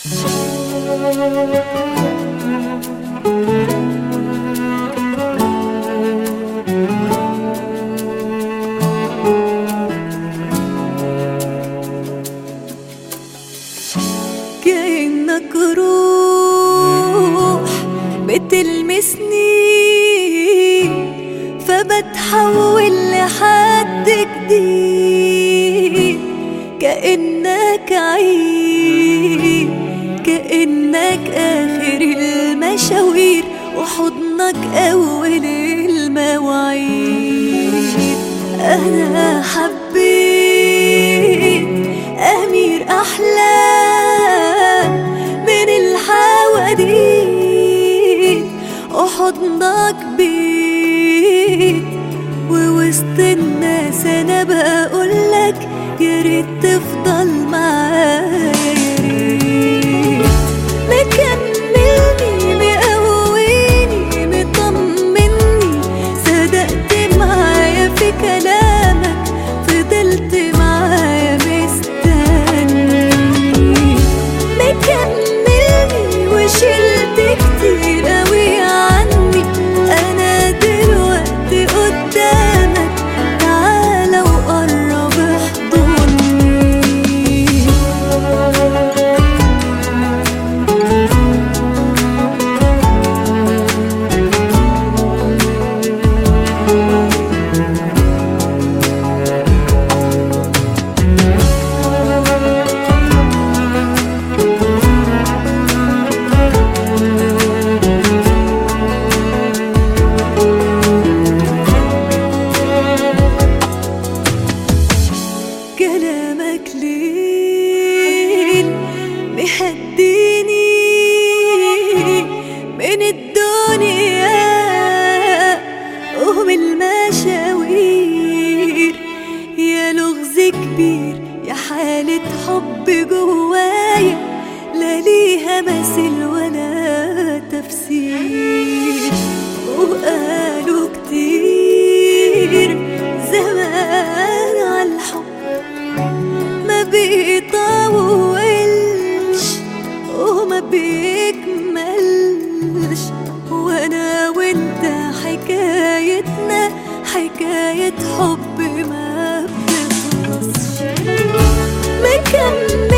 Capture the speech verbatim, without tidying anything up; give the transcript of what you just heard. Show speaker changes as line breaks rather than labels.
كأنك روح بتلمسني فبتحول لحد جديد، كأنك عيد، كأنك آخر المشاوير وحضنك أول المواعيد. أنا حبيت أمير أحلام من الحواديت، وحضنك بيت ووسط الناس أنا بقولك ياريت تفضل معايا، ياريت مكملني مقويني مطمني، صدقت معايا في كلامك فضلت معايا مستني، مكملني وشلت كتير قوي عني، أنا دلوقتي قدامك تعالى وقرب احضني. كلامك ليل مهديني من الدنيا ومن المشاوير، يا لغز كبير يا حالة حب جوايا لا ليها مثل ولا تفسير، وقالوا كتير زمان عالحب ما بيطولش وما بيكملش، وانا وانت حكايتنا حكاية حب ما بتخلصش، مكمل